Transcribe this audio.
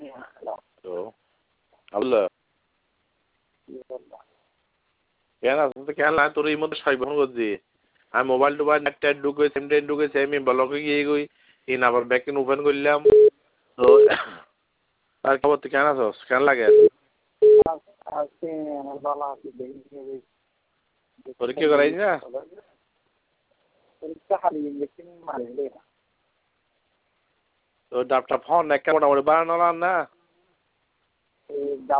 তো আল্লাহ কেন আসতে কেন না তোর এই মধ্যে সাই ফোন করছি আমি মোবাইল টোবাইল নেট টেট ঢুকে সিম টেট ঢুকেছে আমি ব্লকে গিয়ে গই ইন আবার ব্যাকএন্ড ওপেন করলাম তো আর খবর তুই কেন আছস কেন লাগে পরীক্ষা করাই না তো ডাবটা ফোন একটা মোটামুটি বানানো না